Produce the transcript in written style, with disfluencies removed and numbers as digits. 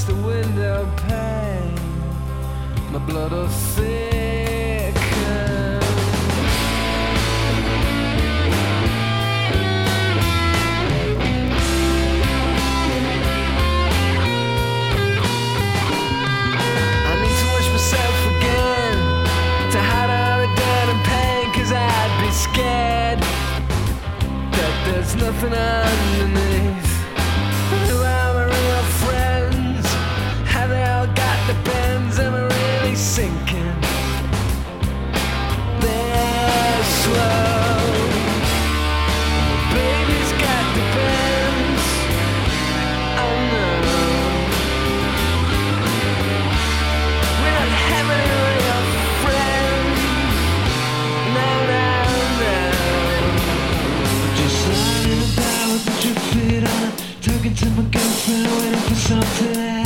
against the window pane. My blood will thicken. I need to wash myself again to hide all the dirt and pain, 'cause I'd be scared that there's nothing underneath. Who are my real friends? Have they all got the bends? Am I really sinking? They're slow. Baby's got the bends. Oh no. We're not having a real friend. No, no, no. Just lying about with the drip feet on, talking to my girlfriend, waiting for something.